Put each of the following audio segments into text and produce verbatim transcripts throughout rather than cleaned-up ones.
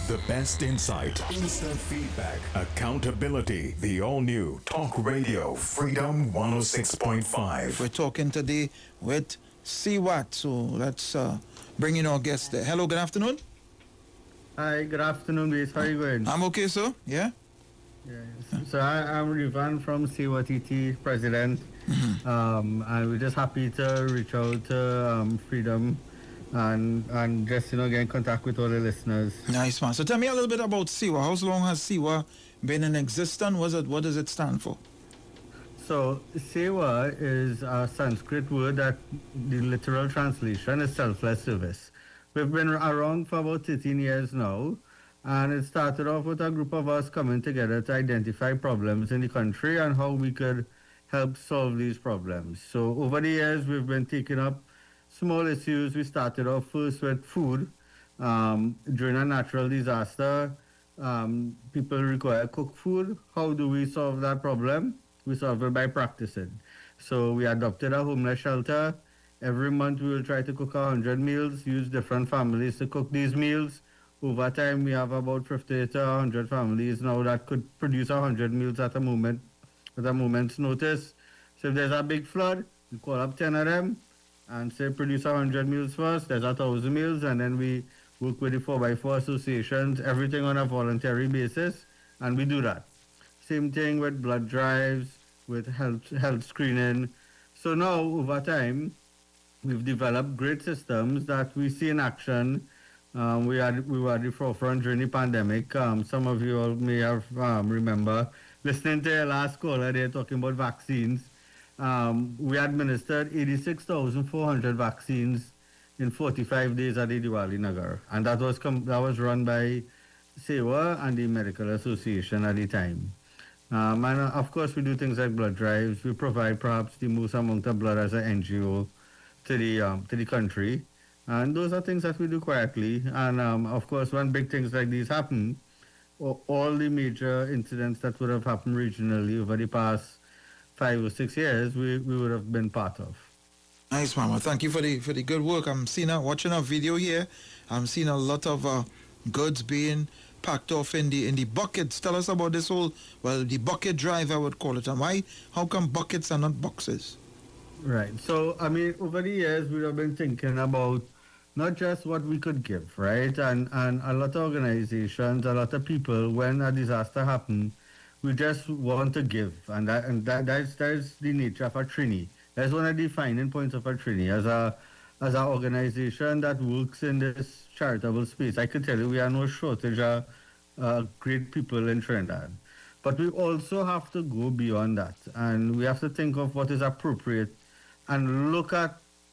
The best insight, instant feedback, accountability. The all-new Talk Radio Freedom one oh six point five. We're talking today with C W A T, so let's uh, bring in our guest there. Hello, good afternoon. Hi, good afternoon, Base. How are you going? I'm okay, sir. Yeah? Yes. So I, I'm Rivan from C W A T T, president. Mm-hmm. Um, and we're just happy to reach out to um, Freedom and and just, you know, get in contact with all the listeners. Nice, man. So tell me a little bit about C W A. How long has C W A been in existence? What, it, what does it stand for? So Sewa is a Sanskrit word that the literal translation is selfless service. We've been around for about thirteen years now, and it started off with a group of us coming together to identify problems in the country and how we could help solve these problems. So over the years, we've been taking up small issues. We started off first with food. Um, during a natural disaster, um, people require cooked food. How do we solve that problem? We solve it by practicing. So we adopted a homeless shelter. Every month we will try to cook one hundred meals, use different families to cook these meals. Over time, we have about fifty to one hundred families now that could produce one hundred meals at a moment, at a moment's notice. So if there's a big flood, we call up ten of them and say produce one hundred meals first. There's a thousand meals, and then we work with the four by four associations, everything on a voluntary basis, and we do that. Same thing with blood drives, with health health screening. So now, over time, we've developed great systems that we see in action. Um, we had we were at the forefront during the pandemic. Um, some of you all may have um, remember listening to your last caller. They're talking about vaccines. Um, we administered eighty-six thousand four hundred vaccines in forty-five days at the Diwali Nagar, and that was com- that was run by Sewa and the Medical Association at the time. Um, and uh, of course, we do things like blood drives. We provide perhaps the most amount of blood as an N G O to the um, to the country, and those are things that we do quietly. And um, of course, when big things like these happen, all the major incidents that would have happened regionally over the past five or six years, we, we would have been part of. Nice, Mama. Thank you for the for the good work. I'm seeing a, watching a video here. I'm seeing a lot of uh, goods being packed off in the in the buckets. Tell us about this whole, well, the bucket drive, I would call it. And why? How come buckets are not boxes? Right. So, I mean, over the years, we have been thinking about not just what we could give, right? And and a lot of organizations, a lot of people, when a disaster happens, we just want to give. And that and that that's, that's the nature of a Trini. That's one of the defining points of a Trini. As a as an organization that works in this charitable space, I can tell you we are no shortage of uh, great people in Trinidad. But we also have to go beyond that. And we have to think of what is appropriate and look at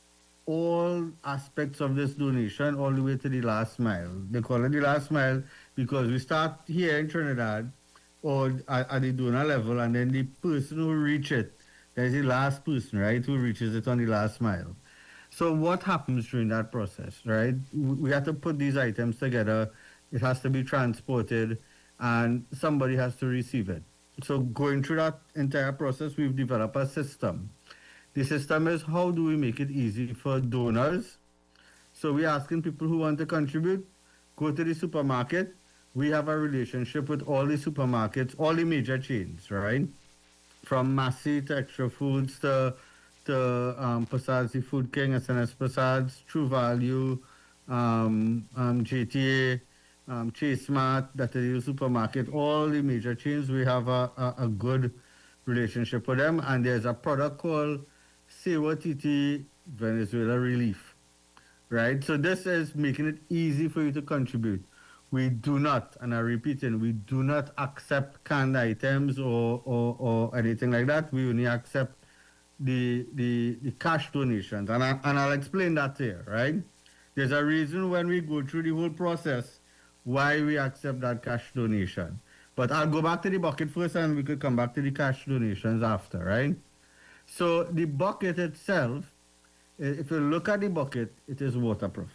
all aspects of this donation all the way to the last mile. They call it the last mile because we start here in Trinidad or at, at the donor level, and then the person who reaches it, there's the last person, right, who reaches it on the last mile. So what happens during that process, right? We have to put these items together. It has to be transported, and somebody has to receive it. So going through that entire process, we've developed a system. The system is, how do we make it easy for donors? So we're asking people who want to contribute, go to the supermarket. We have a relationship with all the supermarkets, all the major chains, right? From Massey to Extra Foods to, to um, Pasad's, the Food King, S N S Pasad's, True Value, um, um, J T A, um, Chase Mart, that is the supermarket, all the major chains. We have a, a, a good relationship with them. And there's a product called C W A T T Venezuela Relief, right? So this is making it easy for you to contribute. We do not, and I'm repeating, we do not accept canned items or, or, or anything like that. We only accept the, the, the cash donations, and, I, and I'll explain that here, right? There's a reason when we go through the whole process why we accept that cash donation. But I'll go back to the bucket first, and we could come back to the cash donations after, right? So the bucket itself, if you look at the bucket, it is waterproof.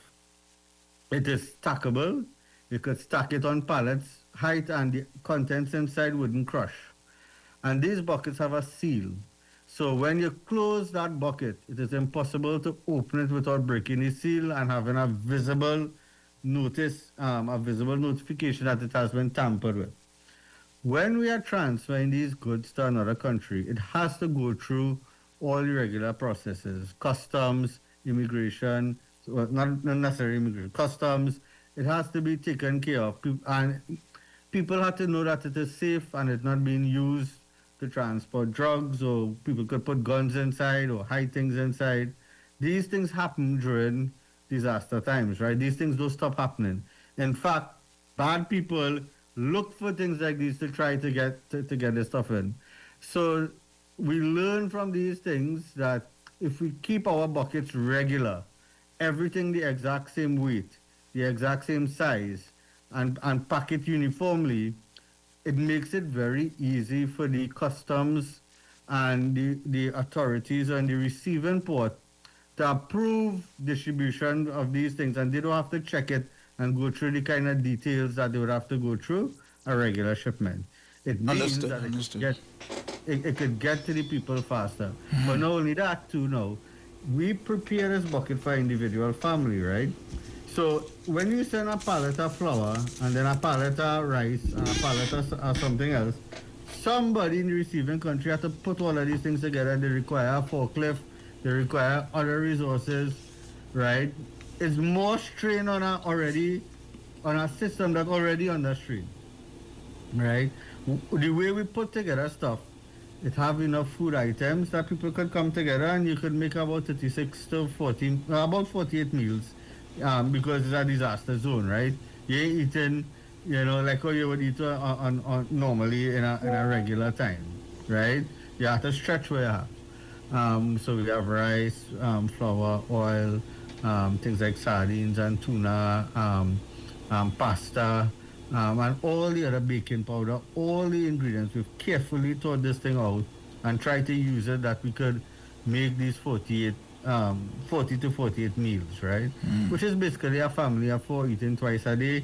It is stackable. You could stack it on pallets, height, and the contents inside wouldn't crush. And these buckets have a seal. So when you close that bucket, it is impossible to open it without breaking the seal and having a visible notice, um, a visible notification that it has been tampered with. When we are transferring these goods to another country, it has to go through all the regular processes, customs, immigration, well, not, not necessarily immigration, customs. It has to be taken care of. And people have to know that it is safe and it's not being used to transport drugs, or people could put guns inside or hide things inside. These things happen during disaster times, right? These things don't stop happening. In fact, bad people look for things like these to try to get to, to get this stuff in. So we learn from these things that if we keep our buckets regular, everything the exact same weight, the exact same size, and, and pack it uniformly, it makes it very easy for the customs and the, the authorities on the receiving port to approve distribution of these things, and they don't have to check it and go through the kind of details that they would have to go through a regular shipment. It means Understood, that it understood. could, get, it, it could get to the people faster. But not only that too now, we prepare this bucket for individual family, right? So when you send a pallet of flour and then a pallet of rice and a pallet of uh, something else, somebody in the receiving country has to put all of these things together. They require a forklift, they require other resources, right? It's more strain on a already on a system that's already under strain, right? The way we put together stuff, it have enough food items that people could come together and you could make about thirty-six to fourteen, uh, about forty-eight meals, um, because it's a disaster zone, right? You're eating, you know, like how you would eat on, on, on normally in a, in a regular time, right? You have to stretch where you have. Um, so we have rice, um, flour, oil, um, things like sardines and tuna, um, um, pasta, um, and all the other baking powder, all the ingredients. We've carefully thought this thing out and tried to use it that we could make these forty-eight, um, forty to forty-eight meals, right? Mm. Which is basically a family of four eating twice a day,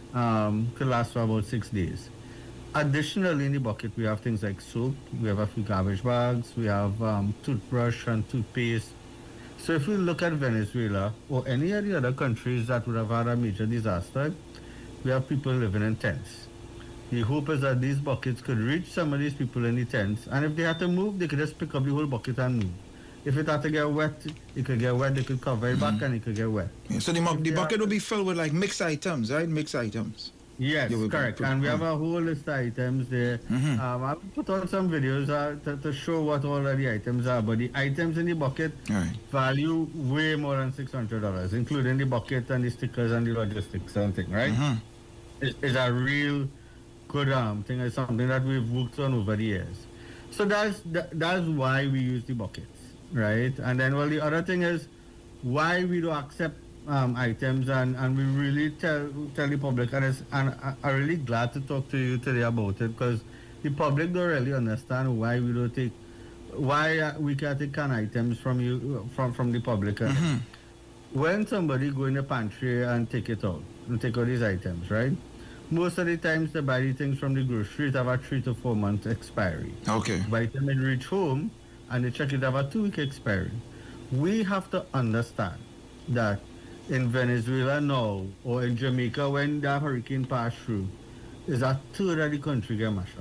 um, could last for about six days. Additionally, in the bucket, we have things like soap, we have a few garbage bags, we have um, toothbrush and toothpaste. So if we look at Venezuela or any of the other countries that would have had a major disaster, we have people living in tents. The hope is that these buckets could reach some of these people in the tents, and if they had to move, they could just pick up the whole bucket and move. If it had to get wet, it could get wet, they could cover it mm-hmm. back and it could get wet. Yeah, so the, the bucket would be filled with like mixed items, right? Mixed items. Yes, correct. And we have a whole list of items there. Mm-hmm. Um, I'll put on some videos uh, to, to show what all of the items are. But the items in the bucket right. value way more than six hundred dollars, including the bucket and the stickers and the logistics and thing, right? Mm-hmm. It's, it's a real good um, thing. It's something that we've worked on over the years. So that's, that, that's why we use the buckets, right? And then, well, the other thing is why we don't accept Um, items, and, and we really tell tell the public, and, it's, and I, I'm really glad to talk to you today about it, because the public don't really understand why we don't take, why uh, we can't take can items from you from from the public. Mm-hmm. When somebody go in the pantry and take it out and take out these items, right? Most of the times they buy the things from the grocery, it have a three to four month expiry. Okay. By the time they reach home and they check it, have a two week expiry. We have to understand that in Venezuela now, or in Jamaica when that hurricane passed through, is a third of the country get mashed up.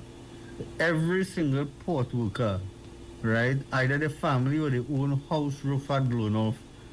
Every single port worker, right, either the family or their own house roof had blown off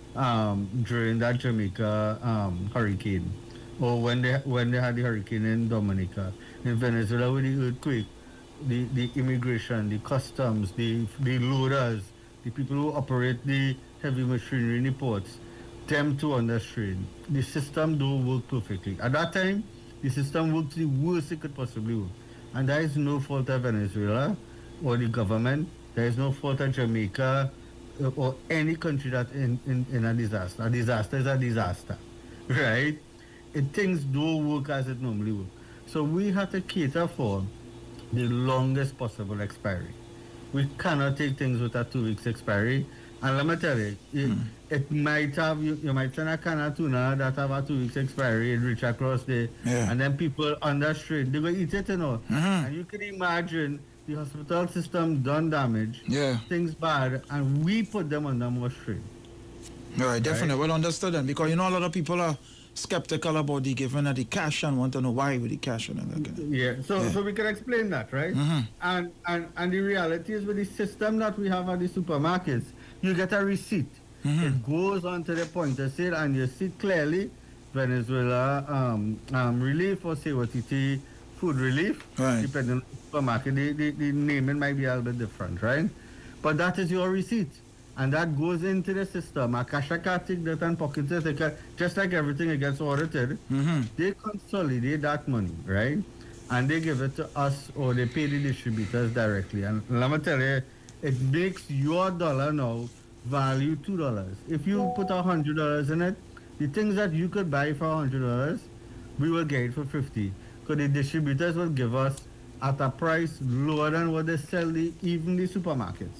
um, during that Jamaica um, hurricane, or when they when they had the hurricane in Dominica. In Venezuela with the earthquake, the, the immigration, the customs, the, the loaders, the people who operate the heavy machinery in the ports, them to under strain. The system don't work perfectly. At that time, the system worked the worst it could possibly work. And there is no fault of Venezuela or the government. There is no fault of Jamaica uh, or any country that in, in, in a disaster. A disaster is a disaster, right? It, things don't work as it normally works. So we have to cater for the longest possible expiry. We cannot take things with a two weeks expiry. And let me tell you, it, mm. it might have, you, you might send a can of tuna that have a two weeks expiry, it reach across there, yeah. and then people under strain, they go eat it, you know. Mm-hmm. And you can imagine the hospital system done damage, yeah. things bad, and we put them under more strain. All right, definitely. Right? Well understood then, because you know a lot of people are skeptical about the giving of the cash and want to know why with the cash and that kind of. Yeah, so Yeah. so we can explain that, right? Mm-hmm. And, and and the reality is with the system that we have at the supermarkets, you get a receipt. Mm-hmm. It goes onto the point of sale, and you see clearly Venezuela um, um, relief or say what it is, food relief, Right. depending on the supermarket. The, the, the naming might be a little bit different, right? But that is your receipt. And that goes into the system. A cashier can take that and pocket it. They can, just like everything it gets audited, Mm-hmm. they consolidate that money, right? And they give it to us or they pay the distributors directly. And let me tell you, it makes your dollar now value two dollars. If you put a hundred dollars in it, the things that you could buy for a hundred dollars, we will get it for fifty. Because the distributors will give us at a price lower than what they sell the even the supermarkets.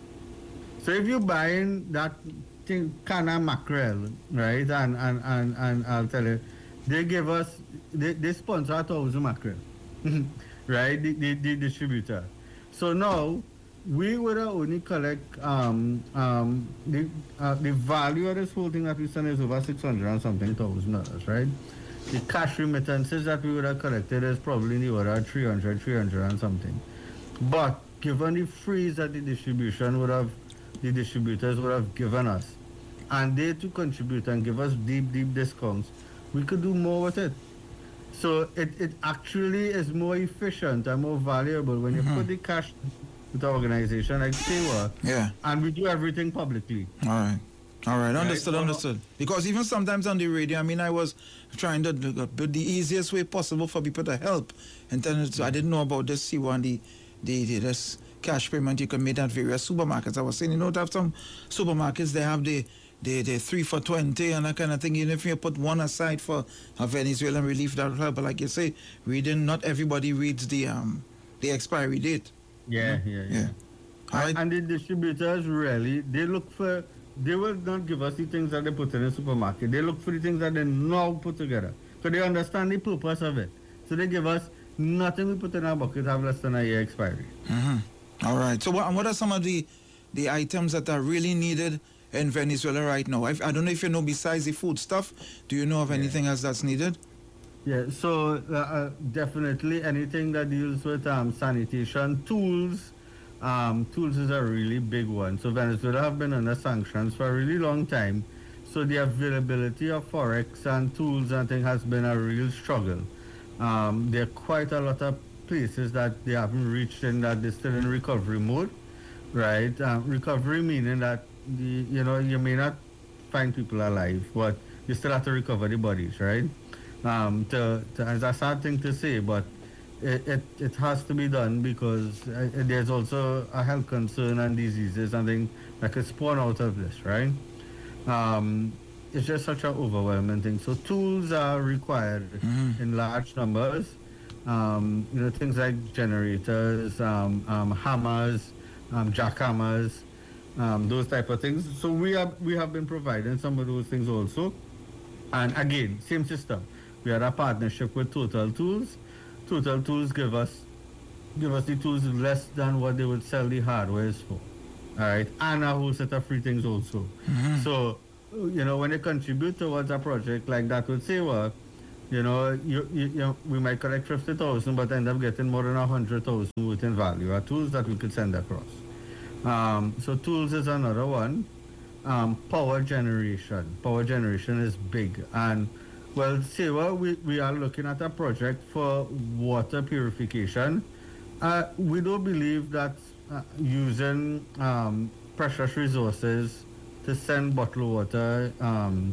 So if you're buying that thing can of mackerel, right? And and, and, and I'll tell you, they give us they, they sponsor a thousand mackerel. Right? The, the the distributor. So now we would only collect um um the uh, the value of this whole thing that we send is over six hundred and something thousand dollars, right? The cash remittances that we would have collected is probably in the order of three hundred, three hundred and something. But given the freeze that the distribution would have, the distributors would have given us, and they to contribute and give us deep, deep discounts, we could do more with it. So it, it actually is more efficient and more valuable when Mm-hmm. you put the cash with an organization like Sewa, Yeah. and we do everything publicly. All right. All right, understood, Right. understood. Because even sometimes on the radio, I mean, I was trying to do the the easiest way possible for people to help. And then so I didn't know about this C one, the, the, the this cash payment you can make at various supermarkets. I was saying, you know, to have some supermarkets, they have the, the, the three for twenty and that kind of thing. Even if you put one aside for a Venezuelan relief, that will help. But like you say, reading, not everybody reads the um the expiry date. Yeah, yeah, yeah. Yeah. All right. And the distributors really, they look for, they will not give us the things that they put in the supermarket. They look for the things that they now put together. So they understand the purpose of it. So they give us nothing we put in our bucket have less than a year expiry. Mm-hmm. All right. So what, what are some of the, the items that are really needed in Venezuela right now? I, I don't know if you know, besides the food stuff, do you know of anything else that's needed? Yeah, so uh, uh, definitely anything that deals with um, sanitation, tools, um, tools is a really big one. So Venezuela have been under sanctions for a really long time. So the availability of forex and tools and things has been a real struggle. Um, there are quite a lot of places that they haven't reached in that they're still in recovery mode, right? Um, recovery meaning that the you know you may not find people alive, but you still have to recover the bodies, right? Um, to, to, it's a sad thing to say, but it, it, it has to be done because uh, there's also a health concern and diseases and things that could spawn out of this, right? Um, it's just such an overwhelming thing. So tools are required Mhm. in large numbers. Um, you know, things like generators, um, um, hammers, um, jackhammers, um, those type of things. So we have we have been providing some of those things also. And again, same system. We had a partnership with Total Tools. Total Tools give us give us the tools less than what they would sell the hardware for. All right, and a whole set of free things also. Mhm. So, you know, when they contribute towards a project like that with Sewa, you know, you, you, you know, we might collect fifty thousand, but end up getting more than a hundred thousand within value. Are tools that we could send across. Um, so tools is another one. Um, power generation. Power generation is big, and well, Sewa, we, we are looking at a project for water purification. Uh, we don't believe that uh, using um, precious resources to send bottled water um,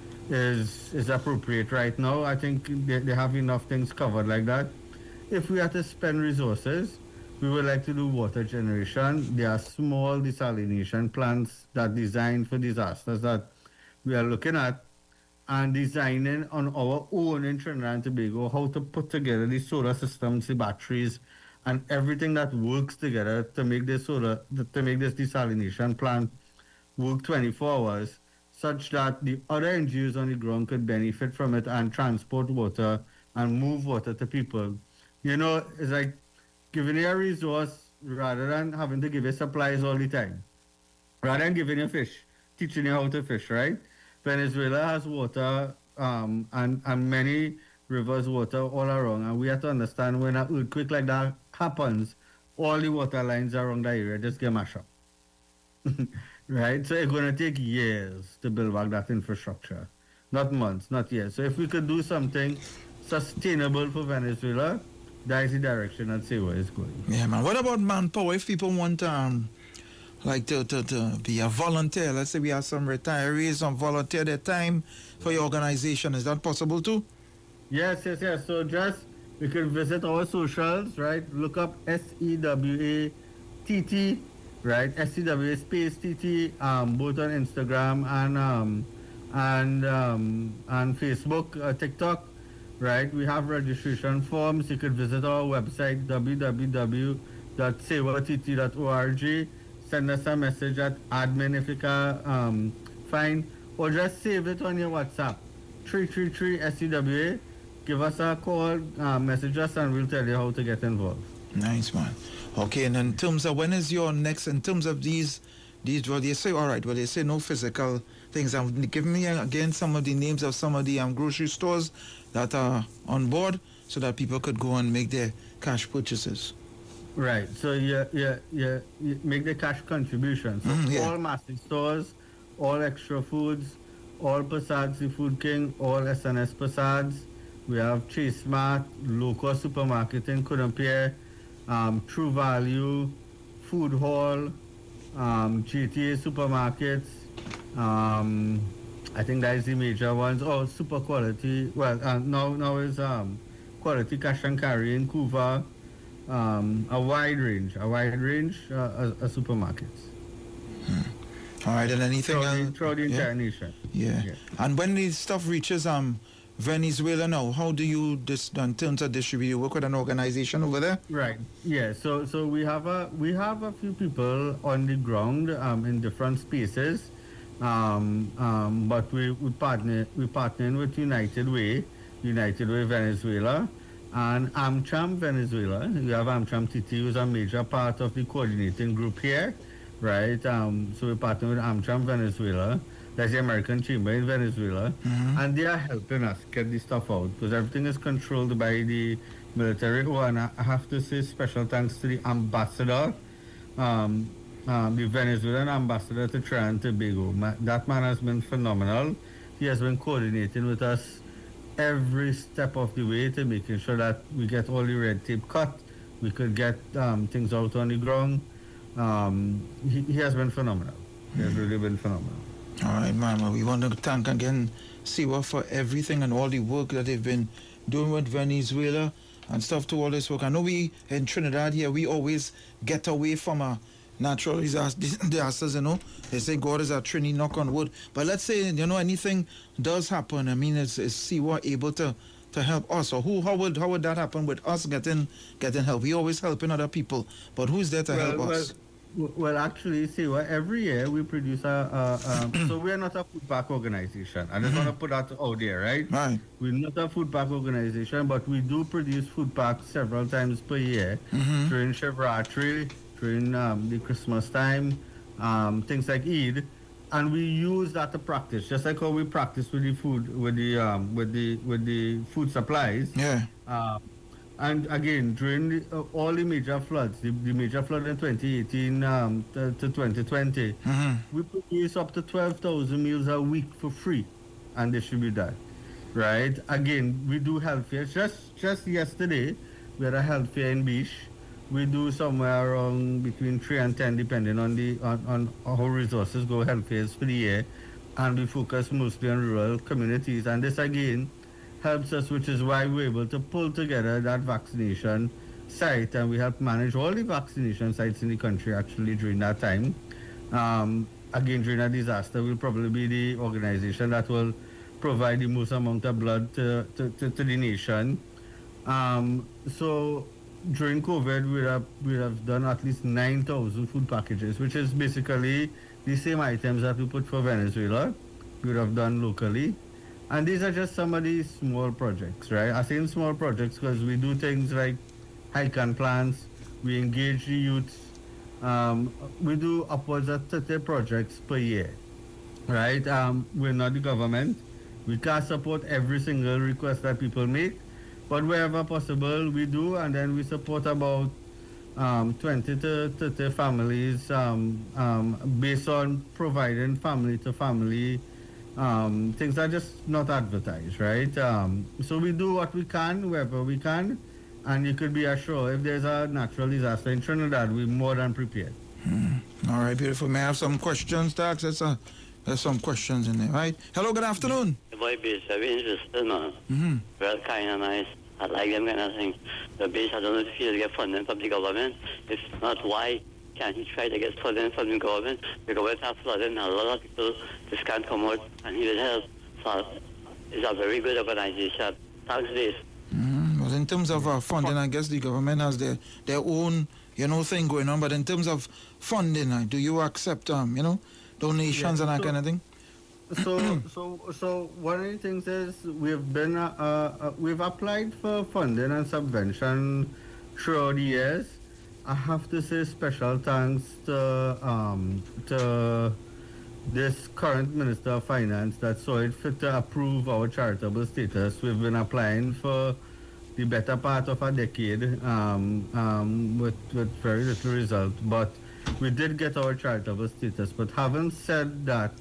is is appropriate right now. I think they, they have enough things covered like that. If we had to spend resources, we would like to do water generation. There are small desalination plants that are designed for disasters that we are looking at and designing on our own in Trinidad and Tobago how to put together the solar systems, the batteries, and everything that works together to make this solar to make this desalination plant work twenty-four hours, such that the other N G Os on the ground could benefit from it and transport water and move water to people. You know, it's like giving you a resource rather than having to give you supplies all the time. Rather than giving you fish, teaching you how to fish, right? Venezuela has water um, and, and many rivers, water all around. And we have to understand when an earthquake like that happens, all the water lines around the area just get mashed up. Right? So it's going to take years to build back that infrastructure. Not months, not years. So if we could do something sustainable for Venezuela, that is the direction I'd say where it's going. Yeah, man. What about manpower? If people want um, like to, to, to be a volunteer, let's say we have some retirees, some volunteer their time for your organization, is that possible too? Yes, yes, yes. So just, you can visit our socials, right? Look up S E W A T T, right? S E W A space T T, um, both on Instagram and um, and um, and Facebook, uh, TikTok, right? We have registration forms. You could visit our website, w w w dot sewa t t dot org. Send us a message at admin if you can um, find, or just save it on your WhatsApp, three three three S E W A. Give us a call, uh, message us, and we'll tell you how to get involved. Nice, man. Okay, and in terms of when is your next, in terms of these, these, well, they say, all right, well, they say no physical things. Um, give me again some of the names of some of the um, grocery stores that are on board so that people could go and make their cash purchases. Right. So yeah, yeah, yeah. You make the cash contribution. So Mm, yeah. all massive stores, all extra foods, all Passad Seafood King, all S N S Passads. We have Chase Mart, local supermarket in Kudampia, um, True Value, Food Hall, um, G T A supermarkets. Um, I think that is the major ones. Oh, super quality. Well, uh, now now is um, quality cash and carry in Kuva. Um, a wide range, a wide range uh, of, of supermarkets. Hmm. All right, and anything Throughout the, else? throughout the entire yeah. nation. Yeah. Yeah. And when this stuff reaches um Venezuela now, how do you dis- in terms of distribute? You work with an organization over there? Right. Yeah. So so we have a we have a few people on the ground um, in different spaces, um, um, but we we partner we partnering with United Way, United Way Venezuela, and AmCham Venezuela. We have AmCham T T, who's a major part of the coordinating group here, right? Um, so we partner with AmCham Venezuela. That's the American Chamber in Venezuela, mm-hmm. and they are helping us get this stuff out because everything is controlled by the military. Oh, and I have to say special thanks to the ambassador, um, um, the Venezuelan ambassador to Trinidad and Tobago. Ma- that man has been phenomenal. He has been coordinating with us every step of the way to making sure that we get all the red tape cut, we could get um, things out on the ground. Um, he, he has been phenomenal. He has really been phenomenal. All right, man. Well, we want to thank again Sewa for everything and all the work that they've been doing with Venezuela and stuff to all this work. I know we in Trinidad here, we always get away from a natural disasters, you know. They say God is a Trini, knock on wood. But let's say, you know, anything does happen. I mean, is, is Sewa able to, to help us? Or who? How would how would that happen with us getting getting help? We always helping other people, but who's there to well, help well, us? Well, actually, see, well, every year we produce a, a um, so we are not a food pack organization. I just want to put that out there, right? Right. We're not a food pack organization, but we do produce food packs several times per year Mm-hmm. during Shivratri, during um, the Christmas time, um, things like Eid, and we use that to practice, just like how we practice with the food, with the um, with the with the food supplies. Yeah. Uh, And again, during the, uh, all the major floods, the, the major flood in twenty eighteen um, to, to twenty twenty, Mm-hmm. we produce up to twelve thousand meals a week for free and distribute that, right? Again, we do health fairs. Just, just yesterday, we had a health fair in Beach. We do somewhere around between three and ten, depending on the on, on how resources go, health fairs for the year. And we focus mostly on rural communities. And this, again, helps us, which is why we're able to pull together that vaccination site, and we help manage all the vaccination sites in the country actually during that time. Um, again, during a disaster, we'll probably be the organization that will provide the most amount of blood to, to, to, to the nation. Um, so during COVID, we have, we have done at least nine thousand food packages, which is basically the same items that we put for Venezuela, we would have done locally. And these are just some of these small projects, right? I say small projects because we do things like hike and plants, we engage the youths, um, we do upwards of thirty projects per year, right? Um, we're not the government, We can't support every single request that people make, but wherever possible, we do, and then we support about um, twenty to thirty families um, um, based on providing family to family. Um, things are just not advertised, right? Um, so we do what we can, wherever we can, and you could be assured if there's a natural disaster in Trinidad, we're more than prepared. Hmm. All right, beautiful. May I have some questions, Dax? There's, a, there's some questions in there, right? Hello, good afternoon. The boy base, very interested, man. Mm-hmm. Well, kind of nice. I like them kind of thing. The base, I don't know if he'll get funding from the government. If not, why can't he try to get funding from the government? The government has flooding, a lot of people just can't come out, and he will help. So it's a very good organization. Thanks, base. Mm-hmm. Well, in terms of uh, funding, I guess the government has their, their own, you know, thing going on. But in terms of funding, uh, do you accept, um, you know, donations Yeah, and that so- kind of thing? So, so, so one of the things is we've been uh, uh, we've applied for funding and subvention throughout the years. I have to say special thanks to um, to this current Minister of Finance that saw it fit to approve our charitable status. We've been applying for the better part of a decade um, um, with with very little result, but we did get our charitable status. But having said that,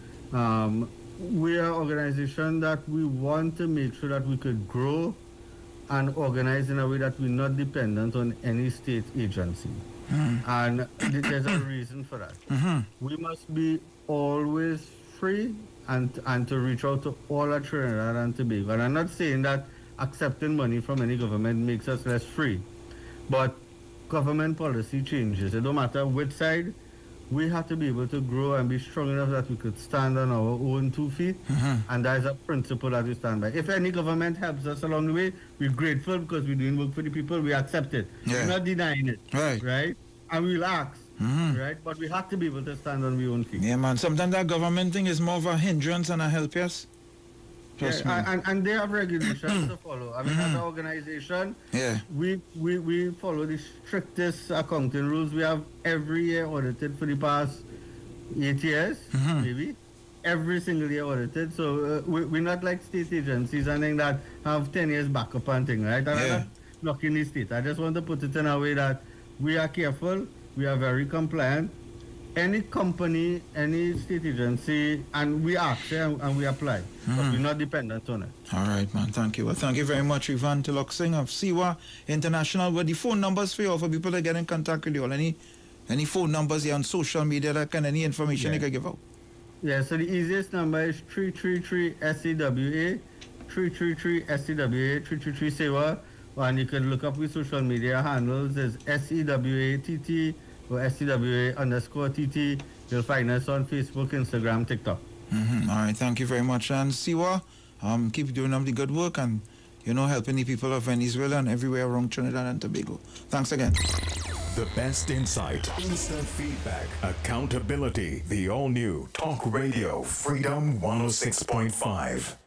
um, we are an organization that we want to make sure that we could grow and organize in a way that we're not dependent on any state agency. Mm. And th- there's a reason for that. Mm-hmm. We must be always free and and to reach out to all of Trinidad and Tobago. And I'm not saying that accepting money from any government makes us less free, but government policy changes. It don't matter which side. We have to be able to grow and be strong enough that we could stand on our own two feet. Mm-hmm. And that is a principle that we stand by. If any government helps us along the way, we're grateful because we're doing work for the people. We accept it. Yeah. We're not denying it. Right. Right? And we'll ask. Mm-hmm. Right? But we have to be able to stand on our own feet. Yeah, man. Sometimes that government thing is more of a hindrance than a help, yes? Trust Yeah, me. and, and they have regulations to follow. I mean, as an organization, Yeah. we, we, we follow the strictest accounting rules. We have every year audited for the past eight years, Mhm. maybe. Every single year audited. So uh, we, we're not like state agencies and thing that have ten years backup and thing, right? And I'm Yeah. not knocking the state. I just want to put it in a way that we are careful, we are very compliant. Any company, any state agency, and we ask eh, and, and we apply. But we're not dependent on it. All right, man. Thank you. Well, thank you very much, Ivan Tilok Singh of Siwa International. Well, the phone numbers for you, for people that get in contact with you, or any, any phone numbers here on social media, that kind of any information Yeah. you can give out. Yeah, so the easiest number is three three three S E W A, three three three S E W A, three three three Sewa, and you can look up with social media handles. There's S E W A T T or S E W A underscore T T. You'll find us on Facebook, Instagram, TikTok. Mm-hmm. All right, thank you very much. And Siwa, um, keep doing up the good work and, you know, helping the people of Venezuela and everywhere around Trinidad and Tobago. Thanks again. The best insight, instant feedback, accountability. The all-new Talk Radio Freedom one oh six point five.